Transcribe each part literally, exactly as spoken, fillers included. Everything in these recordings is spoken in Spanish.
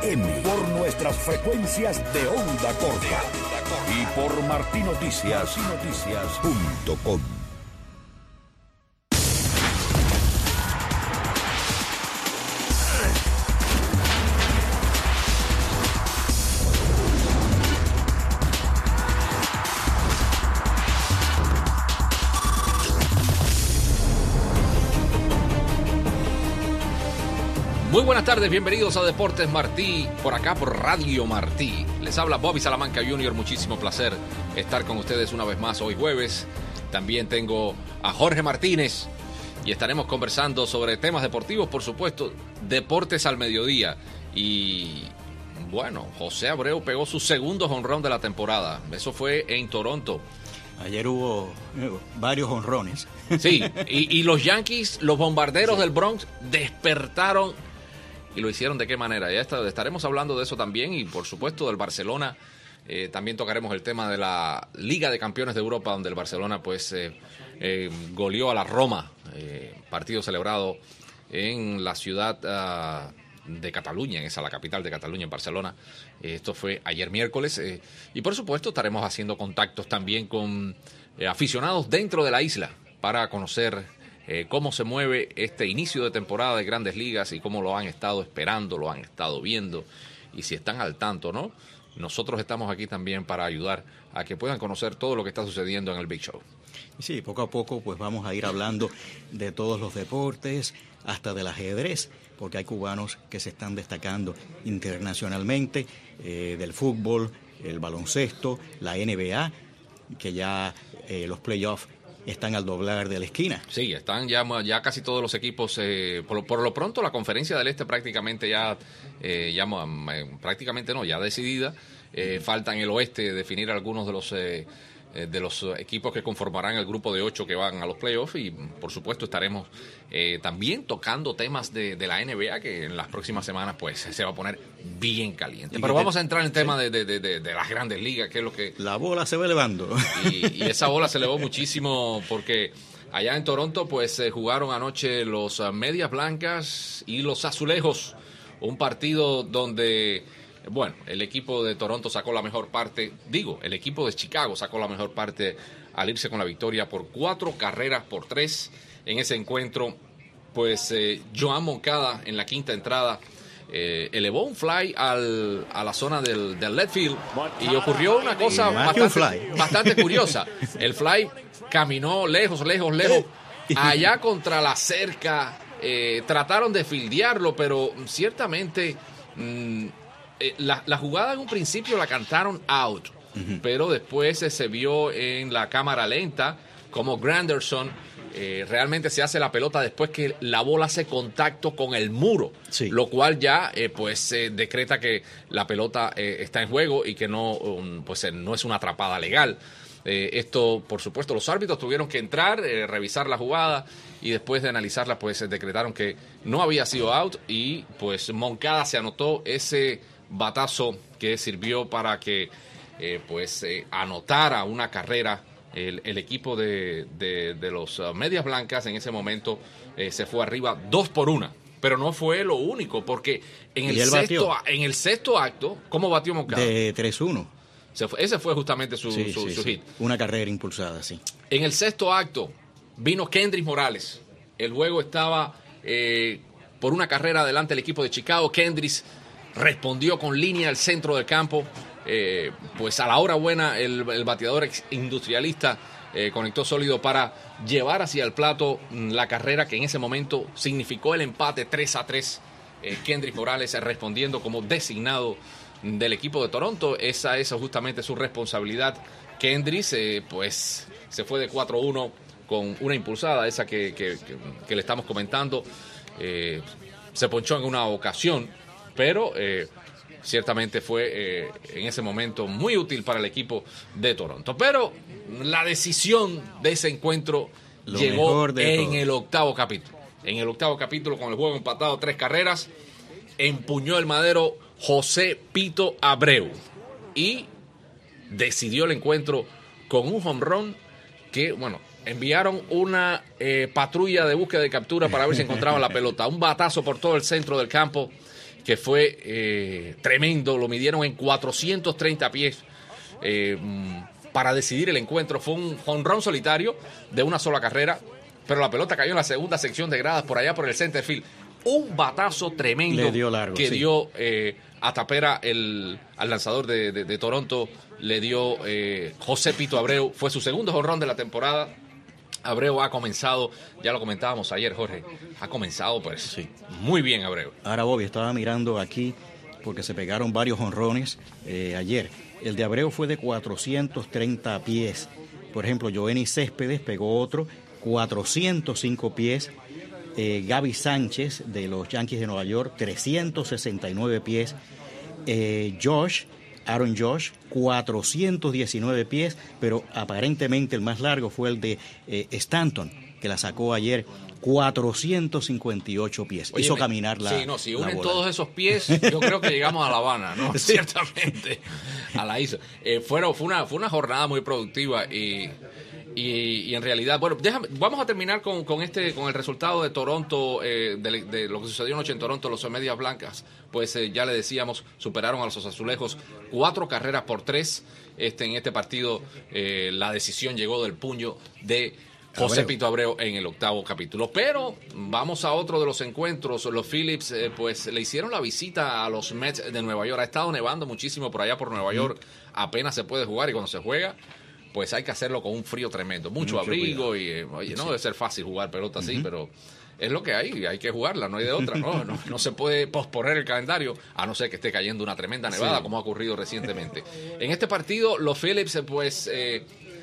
M, por nuestras frecuencias de onda corta y por marti noticias punto com. Muy buenas tardes, bienvenidos a Deportes Martí, por acá por Radio Martí. Les habla Bobby Salamanca junior, muchísimo placer estar con ustedes una vez más hoy jueves. También tengo a Jorge Martínez y estaremos conversando sobre temas deportivos, por supuesto, deportes al mediodía. Y bueno, José Abreu pegó su segundo jonrón de la temporada, eso fue en Toronto. Ayer hubo eh, varios jonrones. Sí, y, y los Yankees, los bombarderos sí. del Bronx, despertaron. ¿Y lo hicieron de qué manera? Ya está, estaremos hablando de eso también y por supuesto del Barcelona. Eh, también tocaremos el tema de la Liga de Campeones de Europa, donde el Barcelona pues eh, eh, goleó a la Roma, eh, partido celebrado en la ciudad uh, de Cataluña, en esa la capital de Cataluña, en Barcelona. Eh, esto fue ayer miércoles. Eh, y por supuesto estaremos haciendo contactos también con eh, aficionados dentro de la isla para conocer Eh, cómo se mueve este inicio de temporada de Grandes Ligas y cómo lo han estado esperando, lo han estado viendo y si están al tanto, ¿no? Nosotros estamos aquí también para ayudar a que puedan conocer todo lo que está sucediendo en el Big Show. Sí, poco a poco pues vamos a ir hablando de todos los deportes, hasta del ajedrez, porque hay cubanos que se están destacando internacionalmente, eh, del fútbol, el baloncesto, la N B A, que ya eh, los playoffs están al doblar de la esquina. Sí, están ya, ya casi todos los equipos. Eh, por, por lo pronto, la Conferencia del Este prácticamente ya, eh, ya eh, prácticamente no, ya decidida. Eh, falta en el Oeste definir algunos de los eh, de los equipos que conformarán el grupo de ocho que van a los playoffs y, por supuesto, estaremos eh, también tocando temas de, de la N B A que en las próximas semanas pues se va a poner bien caliente. Pero vamos a entrar en el tema sí. de, de, de, de las Grandes Ligas, que es lo que... La bola se va elevando. Y, y esa bola se elevó muchísimo porque allá en Toronto pues eh, jugaron anoche los uh, Medias Blancas y los Azulejos, un partido donde... Bueno, el equipo de Toronto sacó la mejor parte, digo, el equipo de Chicago sacó la mejor parte al irse con la victoria por cuatro carreras por tres en ese encuentro. Pues eh, Joan Moncada en la quinta entrada eh, elevó un fly al, a la zona del, del left field y ocurrió una cosa bastante, bastante curiosa. El fly caminó lejos, lejos, lejos, allá contra la cerca. Eh, trataron de fildearlo, pero ciertamente... Mmm, Eh, la, la jugada en un principio la cantaron out, uh-huh. pero después eh, se vio en la cámara lenta como Granderson eh, realmente se hace la pelota después que la bola hace contacto con el muro, sí. lo cual ya eh, pues eh, decreta que la pelota eh, está en juego y que no, um, pues, eh, no es una atrapada legal. Eh, esto, por supuesto, los árbitros tuvieron que entrar, eh, revisar la jugada y después de analizarla pues eh, decretaron que no había sido out y pues Moncada se anotó ese batazo que sirvió para que eh, pues eh, anotara una carrera. El, el equipo de, de, de los uh, Medias Blancas en ese momento eh, se fue arriba dos por una, pero no fue lo único porque en el sexto en el sexto acto, ¿cómo batió Moncada? De tres uno. Se fue, ese fue justamente su, sí, su, sí, su sí. hit. Una carrera impulsada, sí. En el sexto acto vino Kendrys Morales. El juego estaba eh, por una carrera adelante el equipo de Chicago. Kendrys respondió con línea al centro del campo. Eh, pues a la hora buena el, el bateador industrialista eh, conectó sólido para llevar hacia el plato la carrera que en ese momento significó el empate tres a tres. Eh, Kendrys Morales respondiendo como designado del equipo de Toronto. Esa es justamente su responsabilidad. Kendrys eh, pues se fue de cuatro uno con una impulsada, esa que, que, que, que le estamos comentando. Eh, se ponchó en una ocasión, pero eh, ciertamente fue eh, en ese momento muy útil para el equipo de Toronto. Pero la decisión de ese encuentro Lo llegó en todo. el octavo capítulo. En el octavo capítulo, con el juego empatado tres carreras, empuñó el madero José Pito Abreu y decidió el encuentro con un home run que, bueno, enviaron una eh, patrulla de búsqueda y captura para ver si encontraban la pelota. Un batazo por todo el centro del campo que fue eh, tremendo. Lo midieron en cuatrocientos treinta pies eh, para decidir el encuentro. Fue un jonrón solitario de una sola carrera, pero la pelota cayó en la segunda sección de gradas por allá por el center field. Un batazo tremendo le dio largo, que sí. dio eh, a tapera el, al lanzador de, de, de Toronto. Le dio eh, José Pito Abreu. Fue su segundo jonrón de la temporada. Abreu ha comenzado, ya lo comentábamos ayer, Jorge, ha comenzado pues sí. muy bien Abreu. Ahora, Bobby, estaba mirando aquí porque se pegaron varios jonrones eh, ayer. El de Abreu fue de cuatrocientos treinta pies. Por ejemplo, Yoenis Céspedes pegó otro, cuatrocientos cinco pies. Eh, Gaby Sánchez, de los Yankees de Nueva York, trescientos sesenta y nueve pies. Eh, Josh, Aaron Josh, cuatrocientos diecinueve pies, pero aparentemente el más largo fue el de eh, Stanton, que la sacó ayer, cuatrocientos cincuenta y ocho pies. Oye, hizo me, caminar la Sí, no, si la unen bola. todos esos pies, yo creo que llegamos a La Habana, ¿no? Sí. Ciertamente, a la isla. Eh, fueron, fue, una, fue una jornada muy productiva y... Y, y en realidad, bueno, déjame, vamos a terminar con, con este con el resultado de Toronto, eh, de, de lo que sucedió anoche en Toronto. Los Medias Blancas, pues eh, ya le decíamos, superaron a los Azulejos cuatro carreras por tres. Este, en este partido, eh, la decisión llegó del puño de José Abreu. Pito Abreu en el octavo capítulo. Pero vamos a otro de los encuentros. Los Phillips, eh, pues le hicieron la visita a los Mets de Nueva York. Ha estado nevando muchísimo por allá por Nueva York. Apenas se puede jugar y cuando se juega, pues hay que hacerlo con un frío tremendo, mucho, mucho abrigo cuidado. y, eh, oye, no sí. debe ser fácil jugar pelota así, uh-huh. pero es lo que hay, hay que jugarla, no hay de otra, ¿no? No, no se puede posponer el calendario, a no ser que esté cayendo una tremenda nevada, sí. como ha ocurrido recientemente. En este partido, los Phillips, pues, eh,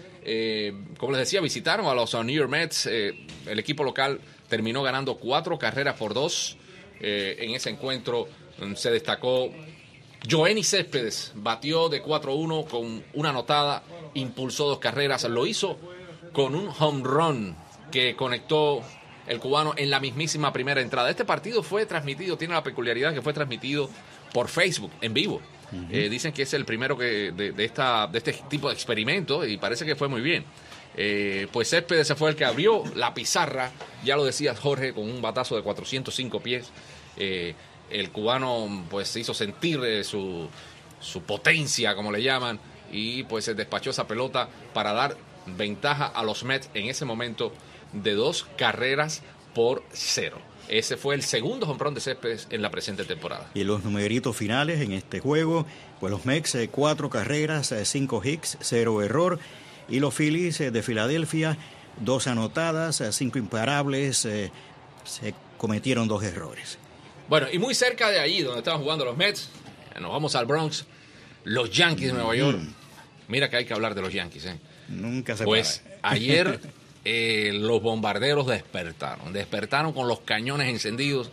eh, como les decía, visitaron a los New York Mets. Eh, el equipo local terminó ganando cuatro carreras por dos. Eh, en ese encuentro se destacó Yoenis Céspedes, batió de cuatro uno con una anotada, impulsó dos carreras, lo hizo con un home run que conectó el cubano en la mismísima primera entrada. Este partido fue transmitido, tiene la peculiaridad que fue transmitido por Facebook, en vivo. Uh-huh. Eh, dicen que es el primero que de, de, esta, de este tipo de experimento y parece que fue muy bien. Eh, pues Céspedes fue el que abrió la pizarra, ya lo decías Jorge, con un batazo de cuatrocientos cinco pies. Eh, el cubano pues hizo sentir eh, su, su potencia, como le llaman, y pues se despachó esa pelota para dar ventaja a los Mets en ese momento de dos carreras por cero. Ese fue el segundo jonrón de Céspedes en la presente temporada. Y los numeritos finales en este juego, pues los Mets, eh, cuatro carreras, eh, cinco hits, cero error. Y los Phillies eh, de Filadelfia, dos anotadas, eh, cinco imparables, eh, se cometieron dos errores. Bueno, y muy cerca de allí donde estaban jugando los Mets, nos vamos al Bronx, los Yankees de Nueva York. Mm. Mira que hay que hablar de los Yankees, ¿eh? Nunca se Pues para. ayer eh, los bombarderos despertaron, despertaron con los cañones encendidos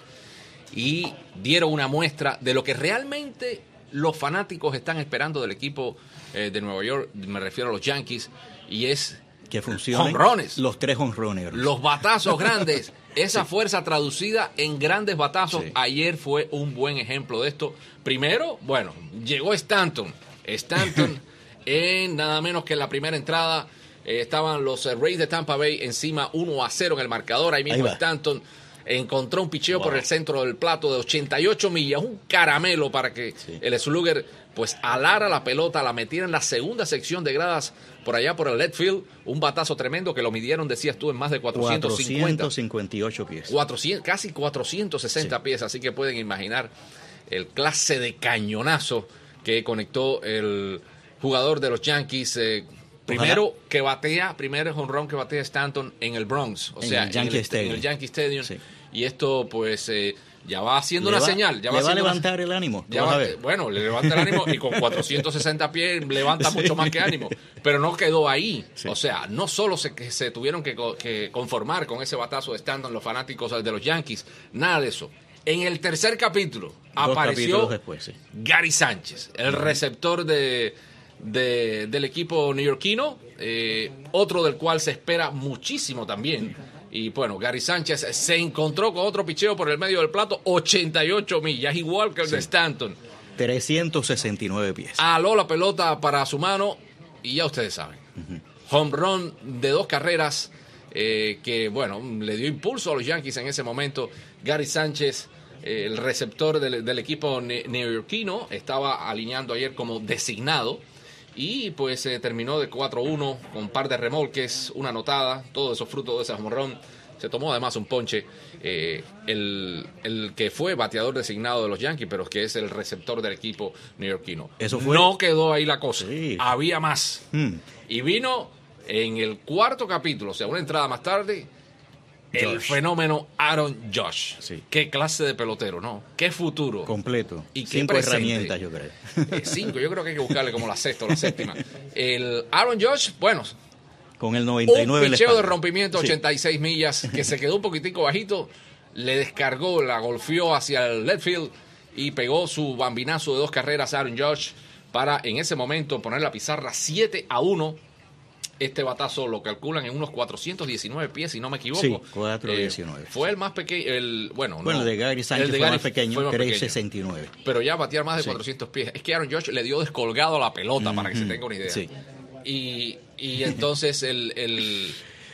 y dieron una muestra de lo que realmente los fanáticos están esperando del equipo eh, de Nueva York, me refiero a los Yankees, y es que funcionen jonrones, los tres jonrones, los batazos grandes, esa sí. fuerza traducida en grandes batazos. Sí. Ayer fue un buen ejemplo de esto. Primero, bueno, llegó Stanton, Stanton en nada menos que en la primera entrada eh, estaban los eh, Rays de Tampa Bay encima uno a cero en el marcador. Ahí mismo Ahí Stanton encontró un picheo wow. por el centro del plato de ochenta y ocho millas, un caramelo para que sí. el slugger pues alara la pelota, la metiera en la segunda sección de gradas por allá por el left field, un batazo tremendo que lo midieron, decías tú, en más de cuatrocientos cincuenta. cuatrocientos cincuenta y ocho pies. cuatrocientos, casi cuatrocientos sesenta sí. pies, así que pueden imaginar el clase de cañonazo que conectó el jugador de los Yankees. Eh, primero Ojalá. que batea, primero jonrón que batea Stanton en el Bronx, o en sea, el Yankee en, el, Stadium. en el Yankee Stadium. Sí. Y esto pues eh, ya va haciendo le una va, señal. Ya le va, va a levantar una, el ánimo. Ya va, bueno, le levanta el ánimo y con cuatrocientos sesenta pies levanta sí. mucho más que ánimo. Pero no quedó ahí. Sí. O sea, no solo se, que se tuvieron que, que conformar con ese batazo de Stanton los fanáticos de los Yankees, nada de eso. En el tercer capítulo Dos apareció después, sí. Gary Sánchez, el uh-huh. receptor de, de, del equipo neoyorquino, eh, otro del cual se espera muchísimo también. Y bueno, Gary Sánchez se encontró con otro picheo por el medio del plato, ochenta y ocho millas, igual que el sí. de Stanton. trescientos sesenta y nueve pies. Aló la pelota para su mano y ya ustedes saben. Uh-huh. Home run de dos carreras eh, que, bueno, le dio impulso a los Yankees en ese momento. Gary Sánchez eh, el receptor del, del equipo ne- neoyorquino, estaba alineando ayer como designado y pues eh, terminó de cuatro uno con un par de remolques, una anotada, todo eso fruto de ese jonrón. Se tomó además un ponche, eh, el, el que fue bateador designado de los Yankees, pero que es el receptor del equipo neoyorquino. Eso fue... No quedó ahí la cosa, sí. Había más. Hmm. Y vino en el cuarto capítulo, o sea, una entrada más tarde, Josh. El fenómeno Aaron Josh. Sí. Qué clase de pelotero, ¿no? Qué futuro. Completo. Y qué cinco presente. herramientas, yo creo. Eh, cinco, yo creo que hay que buscarle como la sexta o la séptima. El Aaron Josh, bueno... Con el noventa y nueve un picheo de espalda. rompimiento, Sí. ochenta y seis millas, que se quedó un poquitico bajito, le descargó, la golpeó hacia el left field y pegó su bambinazo de dos carreras a Aaron Josh para en ese momento poner la pizarra siete a uno. Este batazo lo calculan en unos cuatrocientos diecinueve pies, si no me equivoco. Sí, cuatrocientos diecinueve. Eh, fue el más pequeño, el bueno, Bueno, no, el de Gary Sánchez el de fue Gary más pequeño, fue más pequeño. trescientos sesenta y nueve. Pero ya batear más de Sí. cuatrocientos pies. Es que Aaron Josh le dio descolgado a la pelota, Mm-hmm. para que se tenga una idea. Sí. Y, y entonces el, el,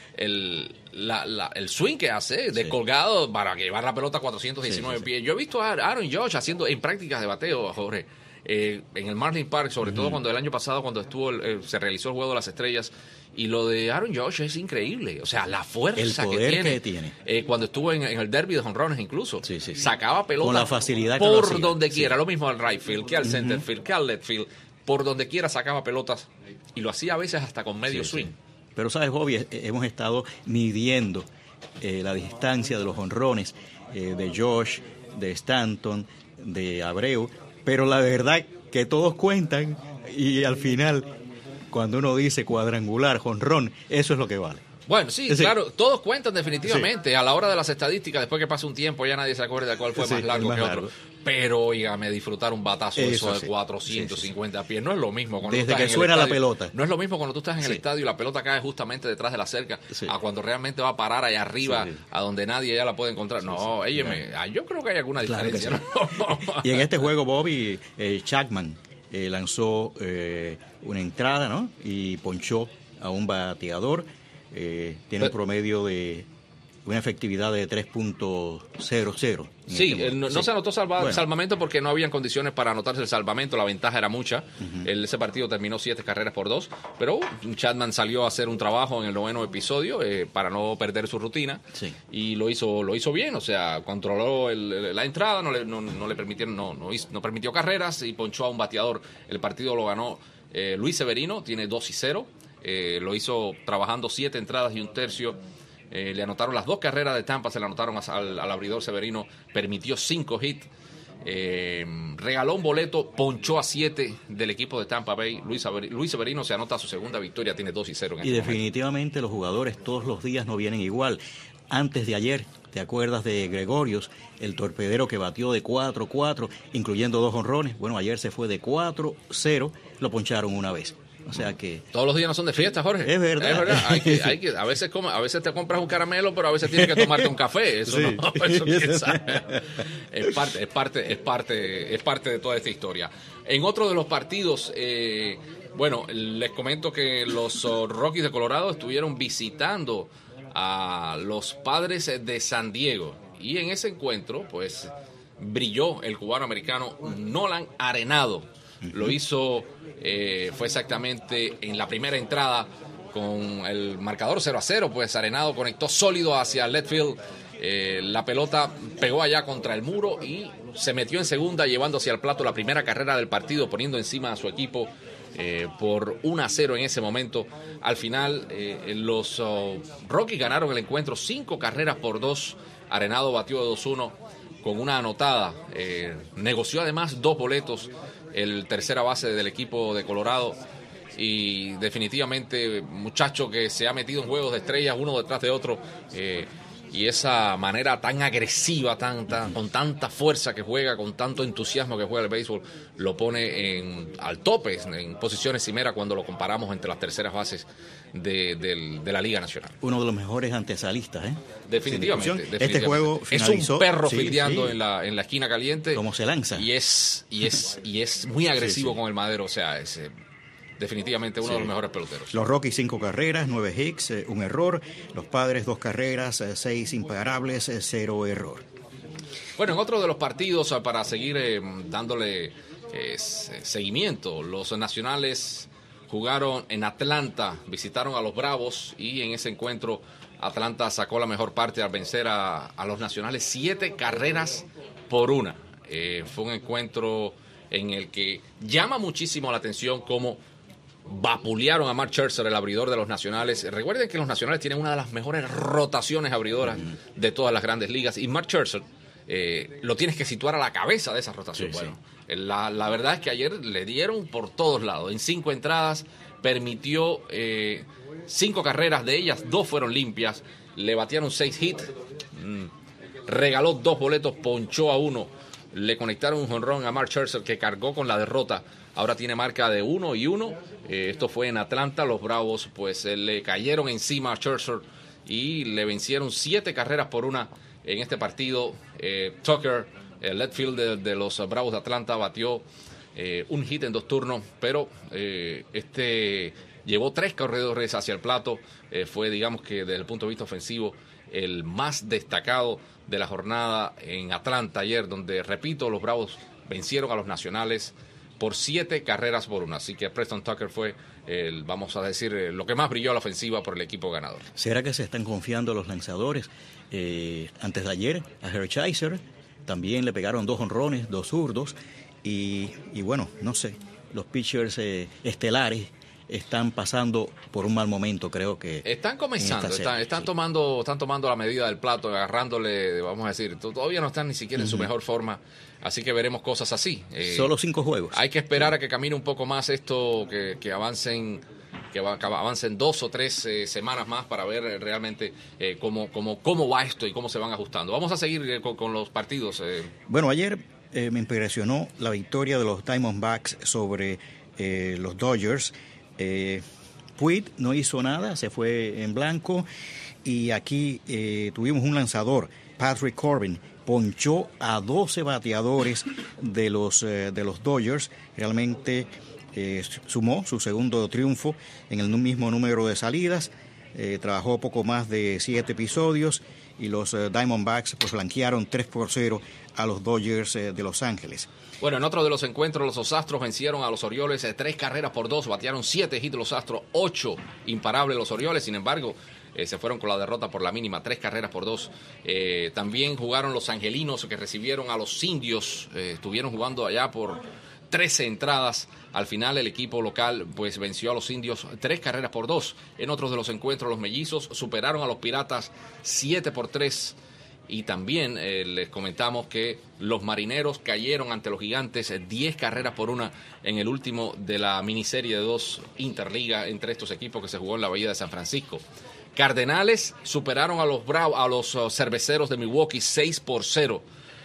el, la, la, el swing que hace, descolgado para llevar la pelota a cuatrocientos diecinueve Sí, sí, pies. Yo he visto a Aaron Josh haciendo en prácticas de bateo, Jorge, eh, en el Marlins Park, sobre todo cuando el año pasado, cuando estuvo el, eh, se realizó el Juego de las Estrellas. Y lo de Aaron Josh es increíble. O sea, la fuerza El que poder tiene. que tiene. Eh, cuando estuvo en, en el derby de jonrones incluso. Sí, sí, sí. Sacaba pelota Con la facilidad que lo por hacía. donde Sí. quiera. Lo mismo al right field, que al center field, que al left field. Por donde quiera sacaba pelotas. Y lo hacía a veces hasta con medio Sí, swing. sí. Pero sabes, Bobby, eh, hemos estado midiendo eh, la distancia de los jonrones eh, de Josh, de Stanton, de Abreu, pero la verdad que todos cuentan y al final, cuando uno dice cuadrangular, jonrón, eso es lo que vale. Bueno, sí, Sí. claro, todos cuentan definitivamente. A la hora de las estadísticas, después que pasa un tiempo, ya nadie se acuerda de cuál fue Sí, más largo el más que otro. largo. Pero, oígame, disfrutar un batazo de Eso eso de sí. cuatrocientos cincuenta Sí, sí, sí. pies. No es lo mismo cuando Desde tú estás que en el suena la estadio. pelota. No es lo mismo cuando tú estás en el Sí. estadio y la pelota cae justamente detrás de la cerca, Sí. a cuando realmente va a parar allá arriba, Sí, sí. a donde nadie ya la puede encontrar. No, sí. óyeme, ah, yo creo que hay alguna Claro que diferencia. sí. ¿no? Y en este juego, Bobby, eh, Chapman eh, lanzó eh, una entrada, ¿no? Y ponchó a un bateador. Eh, tiene un Pero- promedio de una efectividad de tres punto cero cero. en Sí, este eh, no, momento. no Sí. se anotó salva- Bueno. salvamento porque no habían condiciones para anotarse el salvamento, la ventaja era mucha. El- ese partido terminó siete carreras por dos, pero uh, Chapman salió a hacer un trabajo en el noveno episodio eh, para no perder su rutina Sí. y lo hizo lo hizo bien, o sea, controló el- el- la entrada, no le, no, no le permitieron, no, no, hizo- no permitió carreras y ponchó a un bateador. El partido lo ganó eh, Luis Severino, tiene dos y cero, eh, lo hizo trabajando siete entradas y un tercio. Eh, le anotaron las dos carreras de Tampa, se le anotaron al, al abridor Severino, permitió cinco hits, eh, regaló un boleto, ponchó a siete del equipo de Tampa Bay. Luis Severino, Luis Severino se anota su segunda victoria, tiene dos y cero en Y este momento. definitivamente los jugadores todos los días no vienen igual. Antes de ayer, ¿te acuerdas de Gregorius, el torpedero que batió de cuatro cuatro, incluyendo dos honrones? Bueno, ayer se fue de cuatro cero, lo poncharon una vez. O sea que... Todos los días no son de fiesta, Jorge. Es verdad. Es verdad. Hay que, hay que, a, veces come- a veces te compras un caramelo, pero a veces tienes que tomarte un café. Eso Sí. no, eso quién sabe. Es parte, es parte, es parte, es parte de toda esta historia. En otro de los partidos, eh, bueno, les comento que los oh, Rockies de Colorado estuvieron visitando a los Padres de San Diego. Y en ese encuentro, pues, brilló el cubano americano Nolan Arenado. Lo hizo, eh, fue exactamente en la primera entrada con el marcador cero a cero, pues Arenado conectó sólido hacia el left field. Eh, la pelota pegó allá contra el muro y se metió en segunda, llevando hacia el plato la primera carrera del partido, poniendo encima a su equipo eh, por uno a cero en ese momento. Al final, eh, los oh, Rockies ganaron el encuentro cinco carreras por dos. Arenado batió de dos uno con una anotada. Eh, negoció además dos boletos el tercera base del equipo de Colorado. Y definitivamente, muchacho que se ha metido en juegos de estrellas uno detrás de otro. Eh, y esa manera tan agresiva, tan, tan, con tanta fuerza que juega, con tanto entusiasmo que juega el béisbol, lo pone en, al tope, en posiciones cimera cuando lo comparamos entre las terceras bases de, del- de la Liga Nacional. Uno de los mejores antesalistas, ¿eh? Definitivamente, Sin discusión. definitivamente. Este juego finalizó... Es un perro sí, fildeando sí. En, la, en la esquina caliente. Cómo se lanza. Y es, y es, y es muy agresivo Sí, sí. con el madero, o sea, es eh, definitivamente uno Sí. de los mejores peloteros. Los Rockies cinco carreras, nueve hits, eh, un error. Los Padres dos carreras, eh, seis imparables, eh, cero error. Bueno, en otro de los partidos, para seguir eh, dándole eh, seguimiento, los nacionales jugaron en Atlanta, visitaron a los Bravos y en ese encuentro Atlanta sacó la mejor parte al vencer a, a los nacionales siete carreras por una. Eh, fue un encuentro en el que llama muchísimo la atención cómo vapulearon a Mark Scherzer, el abridor de los nacionales. Recuerden que los nacionales tienen una de las mejores rotaciones abridoras mm. de todas las grandes ligas y Mark Scherzer eh, lo tienes que situar a la cabeza de esa rotación. Sí, bueno, sí. La, la verdad es que ayer le dieron por todos lados. En cinco entradas permitió eh, cinco carreras, de ellas dos fueron limpias, le batearon seis hits, mmm, regaló dos boletos, ponchó a uno, le conectaron un jonrón a Mark Scherzer que cargó con la derrota. Ahora tiene marca de uno y uno. Eh, esto fue en Atlanta. Los Bravos pues eh, le cayeron encima a Scherzer y le vencieron siete carreras por una en este partido. Eh, Tucker, el left field de, de los Bravos de Atlanta, batió eh, un hit en dos turnos, pero eh, este llevó tres corredores hacia el plato. Eh, fue, digamos que desde el punto de vista ofensivo, el más destacado de la jornada en Atlanta ayer, donde, repito, los Bravos vencieron a los nacionales por siete carreras por una. Así que Preston Tucker fue, el, vamos a decir, lo que más brilló a la ofensiva por el equipo ganador. ¿Será que se están confiando los lanzadores? Eh, antes de ayer, a Hershiser también le pegaron dos honrones, dos zurdos, y, y bueno, no sé, los pitchers eh, estelares están pasando por un mal momento, creo que. Están comenzando, están, están sí. tomando están tomando la medida del plato, agarrándole, vamos a decir, todavía no están ni siquiera en uh-huh. su mejor forma, así que veremos cosas así. Eh, Solo cinco juegos. Hay que esperar a que camine un poco más esto, que, que avancen que, va, que avancen dos o tres eh, semanas más para ver realmente eh, cómo, cómo, cómo va esto y cómo se van ajustando. Vamos a seguir eh, con, con los partidos. Eh. Bueno, ayer eh, me impresionó la victoria de los Diamondbacks sobre eh, los Dodgers. Eh, Puig no hizo nada, se fue en blanco, y aquí eh, tuvimos un lanzador, Patrick Corbin, ponchó a doce bateadores de los, eh, de los Dodgers. Realmente eh, sumó su segundo triunfo en el mismo número de salidas. Eh, trabajó poco más de siete episodios y los eh, Diamondbacks pues flanquearon tres por cero a los Dodgers eh, de Los Ángeles. Bueno, en otro de los encuentros, los Astros vencieron a los Orioles eh, tres carreras por dos, batearon siete hits los Astros, ocho imparables los Orioles. Sin embargo, eh, se fueron con la derrota por la mínima, tres carreras por dos. Eh, también jugaron los Angelinos, que recibieron a los Indios, eh, estuvieron jugando allá por trece entradas. Al final el equipo local pues venció a los Indios tres carreras por dos. En otros de los encuentros, los Mellizos superaron a los Piratas siete por tres. Y también eh, les comentamos que los Marineros cayeron ante los Gigantes diez carreras por una en el último de la miniserie de dos Interliga entre estos equipos que se jugó en la Bahía de San Francisco. Cardenales superaron a los Bravo, a los uh, Cerveceros de Milwaukee seis por cero.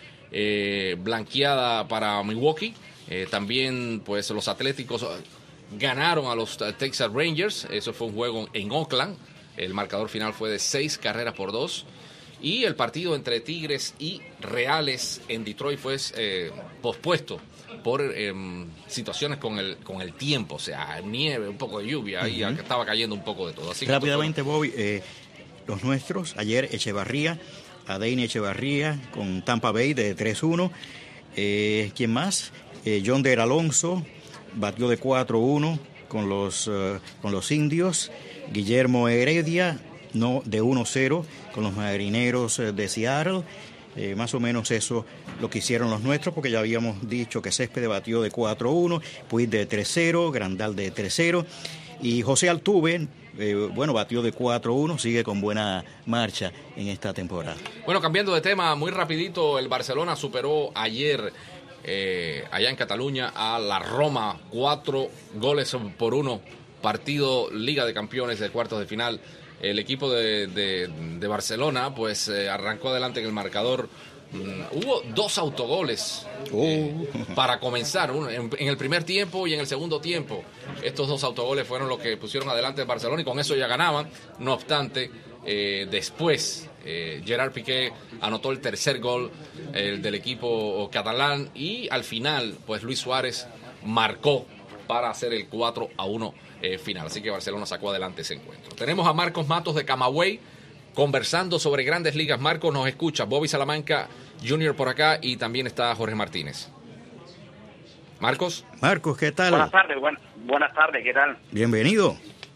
Eh, blanqueada para Milwaukee. Eh, también pues los Atléticos ganaron a los uh, Texas Rangers. Eso fue un juego en Oakland. El marcador final fue de seis carreras por dos. Y el partido entre Tigres y Reales en Detroit fue eh, pospuesto por eh, situaciones con el con el tiempo, o sea, nieve, un poco de lluvia, uh-huh. y estaba cayendo un poco de todo. Así Rápidamente, Bobby, eh, los nuestros, ayer Echevarría, Adeiny Echevarría con Tampa Bay de tres uno. Eh, ¿Quién más? Eh, Yonder Alonso batió de cuatro uno con los, uh, con los Indios. Guillermo Heredia no de uno cero con los Marineros de Seattle. Eh, más o menos eso lo que hicieron los nuestros, porque ya habíamos dicho que Céspedes batió de cuatro uno, Puig de tres cero, Grandal de tres cero, y José Altuve, eh, bueno, batió de cuatro uno, sigue con buena marcha en esta temporada. Bueno, cambiando de tema, muy rapidito, el Barcelona superó ayer eh, allá en Cataluña a la Roma, cuatro goles por uno, partido Liga de Campeones de cuartos de final. El equipo de, de, de Barcelona pues eh, arrancó adelante en el marcador. Mm, hubo dos autogoles eh, oh. para comenzar, uno en, en el primer tiempo y en el segundo tiempo. Estos dos autogoles fueron los que pusieron adelante el Barcelona y con eso ya ganaban. No obstante, eh, después eh, Gerard Piqué anotó el tercer gol eh, del equipo catalán y al final pues Luis Suárez marcó para hacer el cuatro a uno eh, final. Así que Barcelona sacó adelante ese encuentro. Tenemos a Marcos Matos de Camagüey conversando sobre Grandes Ligas. Marcos nos escucha, Bobby Salamanca junior por acá y también está Jorge Martínez. Marcos. Marcos, ¿qué tal? Buenas tardes, buen, buenas tardes, ¿qué tal? Bienvenido.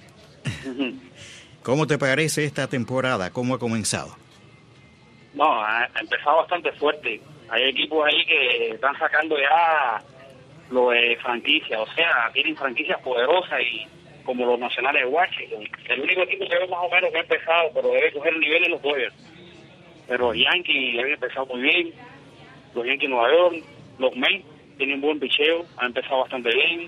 ¿Cómo te parece esta temporada? ¿Cómo ha comenzado? No, ha empezado bastante fuerte. Hay equipos ahí que están sacando ya lo de franquicia, o sea, tienen franquicias poderosas y como los Nacionales de Washington. El único equipo que veo más o menos que ha empezado, pero debe coger el nivel en los Dodgers. Pero los Yankees han empezado muy bien, los Yankees de Nueva York, los Mets tienen buen picheo, han empezado bastante bien.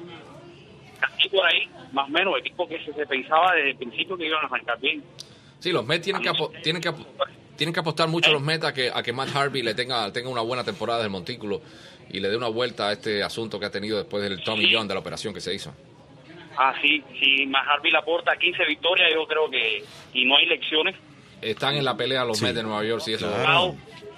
Aquí por ahí, más o menos, equipos que se, se pensaba desde el principio que iban a arrancar bien. Sí, los Mets tienen que, apo- tienen que, tienen que apostar mucho a los Mets a que, a que Matt Harvey le tenga, tenga una buena temporada del montículo y le dé una vuelta a este asunto que ha tenido después del Tommy Sí. John, de la operación que se hizo. Ah, sí, si Matt Harvey le aporta quince victorias, yo creo que, y no hay elecciones, Están en la pelea los Sí. Mets de Nueva York, sí, eso. Claro.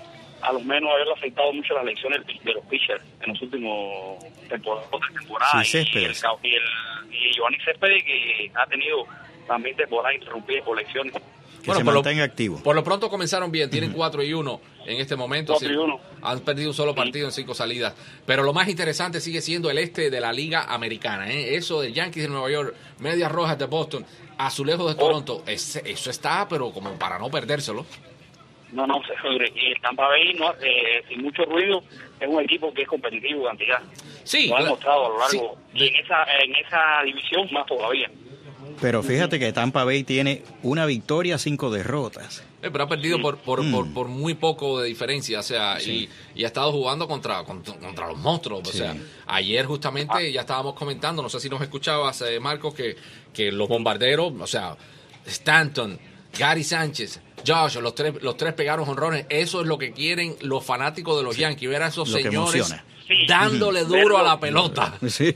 a los menos haberle afectado mucho las elecciones de los pitchers en los últimos temporadas, temporadas Sí, y, el, Céspedes. y el y Giovanni Céspedes, que ha tenido también temporadas interrumpidas por elecciones. Que Bueno, se por lo- mantenga activo. Por lo pronto comenzaron bien, tienen cuatro y uno en este momento. cuatro sí. y uno. Han perdido un solo partido en cinco salidas. Pero lo más interesante sigue siendo el este de la Liga Americana. ¿eh? Eso de Yankees de Nueva York, Medias Rojas de Boston, Azulejos de Toronto. Ese- eso está, pero como para no perdérselo. No, no, se y el Tampa Bay, no, eh, sin mucho ruido, es un equipo que es competitivo de cantidad. Sí, Lo ha la- demostrado a lo largo. sí, Y en esa, en esa división más todavía. Pero fíjate que Tampa Bay tiene una victoria, cinco derrotas. Eh, pero ha perdido por, por, Mm. por, por muy poco de diferencia, o sea, Sí. y, y ha estado jugando contra, contra, contra los monstruos. O Sí. sea, ayer justamente ya estábamos comentando, no sé si nos escuchabas, eh, Marcos, que, que los bombarderos, o sea, Stanton, Gary Sánchez, Josh, los tres, los tres pegaron jonrones. Eso es lo que quieren los fanáticos de los Yankees, ver a esos Lo que señores emociona. Sí. dándole Mm. duro a Verlo. la pelota. Sí.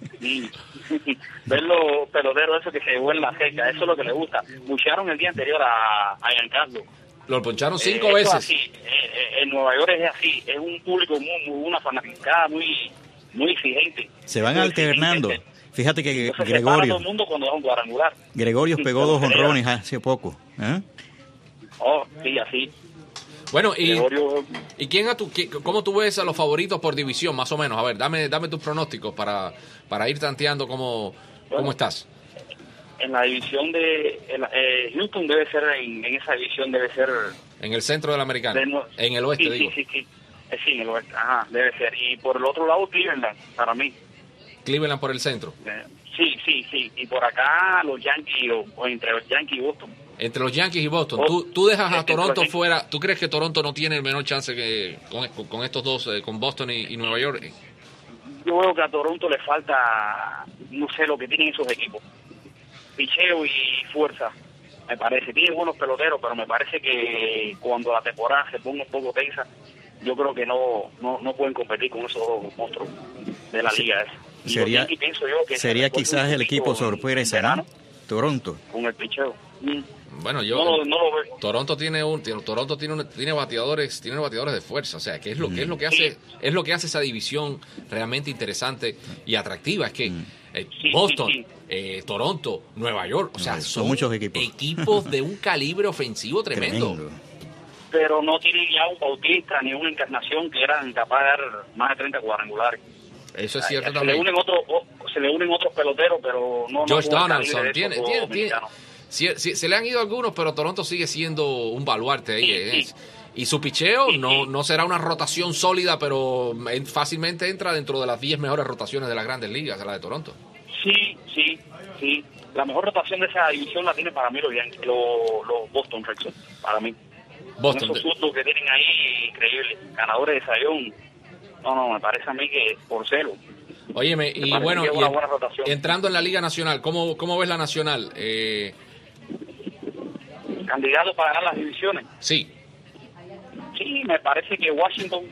Y ver los peloteros esos que se vuelven la cerca, eso es lo que les gusta. Buchearon el día anterior a, a Giancarlo. Lo poncharon cinco Eh, eso veces. es así. Eh, eh, en Nueva York es así, es un público muy, muy una fanaticada muy muy exigente. Se van Muy alternando. exigente. Fíjate que Entonces se para todo Gregorio, el mundo cuando da un cuadrangular. Gregorio Sí, pegó pero dos pelea. honrones hace poco. ¿eh? Oh, sí, así. Bueno, y, Gregorio, ¿y quién a tu, qué- cómo tú ves a los favoritos por división, más o menos? A ver, dame, dame tus pronósticos para, para ir tanteando cómo, cómo Bueno. estás. en la división de en la- eh, Houston debe ser en, en esa división debe ser En el centro de la americana. de nue- En el oeste, sí, digo. sí, sí, sí. Eh, sí, en el oeste, ajá, debe ser. Y por el otro lado Cleveland, para mí. Cleveland por el centro. Eh, sí, sí, sí. Y por acá los Yankees o, o entre los Yankees y Boston. Entre los Yankees y Boston. Oh, ¿Tú, tú dejas a entre Toronto los- fuera? ¿Tú crees que Toronto no tiene el menor chance que con, con estos dos, eh, con Boston y, y Nueva York? Yo veo que a Toronto le falta, no sé lo que tienen esos equipos. Picheo y fuerza, me parece. Tienen buenos peloteros, pero me parece que cuando la temporada se ponga un poco tensa, yo creo que no no, no pueden competir con esos dos monstruos de la Sí. liga esa. Y los Sería, Yankees, pienso yo, que se sería refuerzan quizás un el equipo poquito en sorpresa, verano ¿no? Toronto. con el picheo. Mm. Bueno, yo... No, lo- no lo veo. Toronto tiene un tiene- Toronto tiene un- tiene bateadores tiene bateadores de fuerza, o sea, que es lo que es lo que hace es lo que hace esa división realmente interesante y atractiva, es que eh, Sí, Boston, sí, sí. eh, Toronto, Nueva York, o sea, No, son, son muchos equipos. equipos de un calibre ofensivo tremendo. Tremendo. Pero no tienen ya un Bautista ni una Encarnación que eran capaz de dar más de treinta cuadrangulares. Eso es cierto se le también. unen otros o- se le unen otros peloteros, pero no Josh no con el Donaldson calibre de tiene, esos tiene, dos tiene- dominicanos. sí, sí, se le han ido algunos, pero Toronto sigue siendo un baluarte ahí. Sí, es- sí. Y su picheo Sí, no, sí. no será una rotación sólida, pero en- fácilmente entra dentro de las diez mejores rotaciones de las grandes ligas, la de Toronto. Sí, sí, sí. La mejor rotación de esa división la tiene para mí los, Yankees, los, los Boston Red Sox, para mí. Boston. Con esos sustos que tienen ahí, increíbles. Ganadores de Sayón. No, no, me parece a mí que por cero. Óyeme, Me y parece bueno, que es y una en- buena rotación. entrando en la Liga Nacional, ¿cómo, cómo ves la Nacional? Eh, Candidato para ganar las divisiones. sí, Sí, me parece que Washington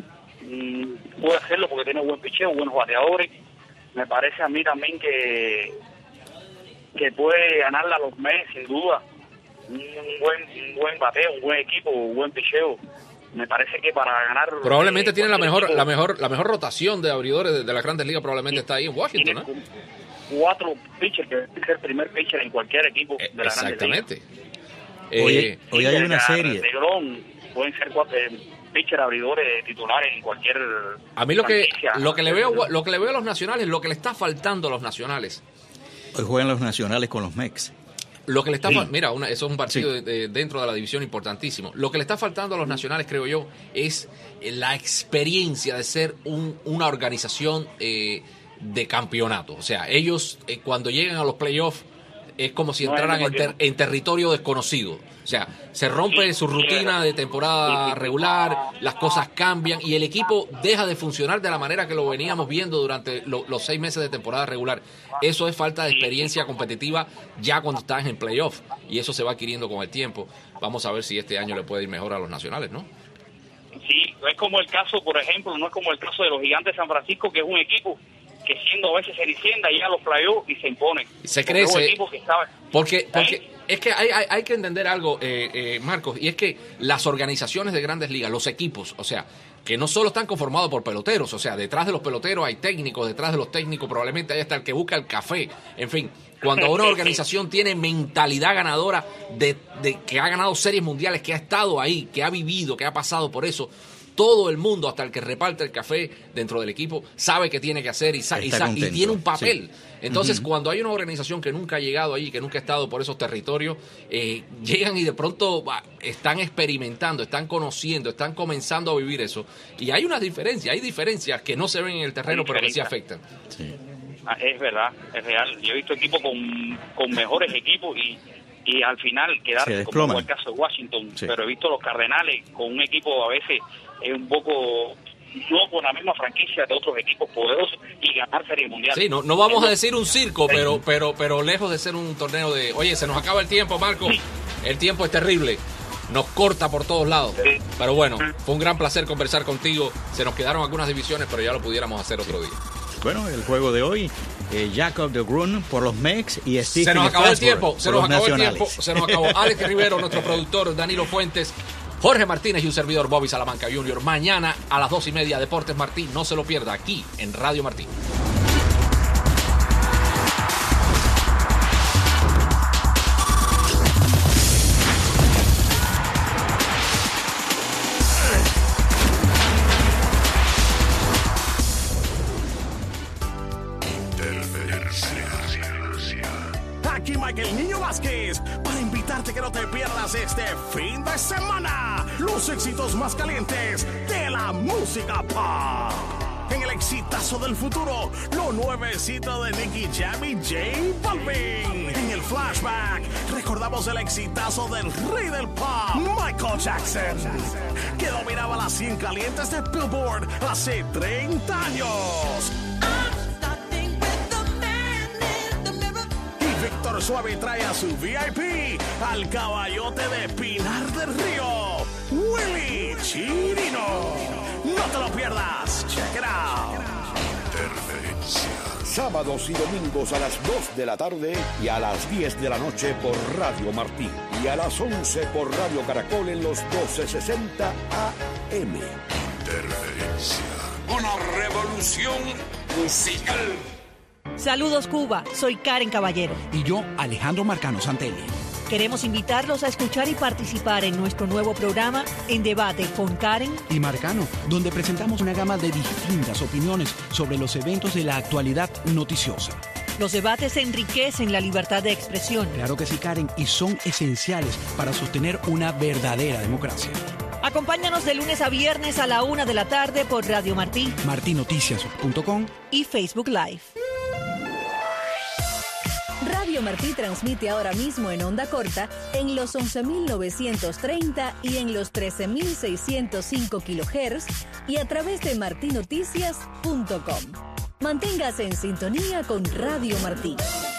mm, puede hacerlo porque tiene buen picheo, buenos bateadores. Me parece a mí también que que puede ganarla a los Mets, sin duda. Un buen un buen bateo, un buen equipo, un buen picheo. Me parece que para ganar... probablemente eh, tiene la cualquier mejor, equipo, la mejor, la mejor rotación de abridores de, de las grandes ligas, probablemente está ahí en Washington, ¿no? tiene cuatro pitchers que deben ser el primer pitcher en cualquier equipo Eh, de la Grandes Ligas. Exactamente. Eh, Oye, hoy hay una serie. DeGrom, pueden ser cuatro, eh, pitcher abridores titulares en cualquier a mí lo que franquicia. lo que le veo lo que le veo a los nacionales, lo que le está faltando a los nacionales. Hoy juegan los nacionales con los Mex. Lo que le está Sí. fal- mira, una, eso es un partido Sí. de, de- dentro de la división importantísimo. Lo que le está faltando a los nacionales, creo yo, es la experiencia de ser un, una organización eh, de campeonato. O sea, ellos eh, cuando llegan a los playoffs es como si No, entraran es en, ter- en territorio desconocido. O sea, se rompe Sí, su sí, rutina es. de temporada Sí, sí. regular, las cosas cambian y el equipo deja de funcionar de la manera que lo veníamos viendo durante lo- los seis meses de temporada regular. Eso es falta de experiencia competitiva ya cuando estás en playoff y eso se va adquiriendo con el tiempo. Vamos a ver si este año le puede ir mejor a los nacionales, ¿no? Sí, es como el caso, por ejemplo, no es como el caso de los Gigantes de San Francisco, que es un equipo que siendo a veces cenicienta llega a los playoffs y se impone. Se Porque es un crece. equipo que estaba- Porque, porque ¿Eh? es que hay, hay, hay que entender algo, eh, eh, Marcos, y es que las organizaciones de grandes ligas, los equipos, o sea, que no solo están conformados por peloteros, o sea, detrás de los peloteros hay técnicos, detrás de los técnicos probablemente hay hasta el que busca el café, en fin. Cuando una organización tiene mentalidad ganadora, de, de que ha ganado series mundiales, que ha estado ahí, que ha vivido, que ha pasado por eso, todo el mundo, hasta el que reparte el café dentro del equipo, sabe qué tiene que hacer y, sa- y, Está sa- y contento, tiene un papel. sí. Entonces, Ujú. cuando hay una organización que nunca ha llegado ahí, que nunca ha estado por esos territorios, eh, llegan y de pronto bah, están experimentando, están conociendo, están comenzando a vivir eso. Y hay unas diferencias, hay diferencias que no se ven en el terreno, Hay pero que sí diferencias. afectan. Sí. Ah, es verdad, es real. Yo he visto equipos con, con mejores equipos y, y al final Se quedar como desploman. fue el caso de Washington. Sí. Pero he visto los Cardenales con un equipo a veces es un poco no con la misma franquicia de otros equipos poderosos y ganar serie mundial. Sí, no, no vamos a decir un circo, pero, pero, pero lejos de ser un torneo de, oye, se nos acaba el tiempo, Marco, el tiempo es terrible, nos corta por todos lados. Sí. Pero bueno, fue un gran placer conversar contigo. Se nos quedaron algunas divisiones, pero ya lo pudiéramos hacer otro día. Bueno, el juego de hoy, eh, Jacob deGrom por los Mex y Stephen Se nos acabó el Strasburg tiempo, se por nos los acabó el nacionales. tiempo, se nos acabó. Alex Rivero, nuestro productor, Danilo Fuentes, Jorge Martínez y un servidor Bobby Salamanca junior Mañana a las dos y media, Deportes Martín, no se lo pierda aquí en Radio Martín. Aquí Michael Niño Vázquez para invitarte que no te pierdas este fin de semana los éxitos más calientes de la música pop. En el exitazo del futuro, lo nuevecito de Nicky Jam y J Balvin. En el flashback, recordamos el exitazo del rey del pop, Michael Jackson, que dominaba las cien calientes de Billboard hace treinta años. Víctor Suave trae a su V I P al caballote de Pinar del Río, Willy Chirino. No te lo pierdas. Check it out. Sábados y domingos a las dos de la tarde y a las diez de la noche por Radio Martín. Y a las once por Radio Caracol en los doce sesenta A M. Una revolución musical. Saludos Cuba, soy Karen Caballero. Y yo, Alejandro Marcano Santelli. Queremos invitarlos a escuchar y participar en nuestro nuevo programa En Debate con Karen Y Marcano, donde presentamos una gama de distintas opiniones sobre los eventos de la actualidad noticiosa. Los debates enriquecen la libertad de expresión. Claro que sí, Karen, y son esenciales para sostener una verdadera democracia. Acompáñanos de lunes a viernes a la una de la tarde por Radio Martí martin noticias punto com y Facebook Live. Radio Martí transmite ahora mismo en onda corta en los once mil novecientos treinta y en los trece mil seiscientos cinco kilohertz y a través de martin noticias punto com. Manténgase en sintonía con Radio Martí.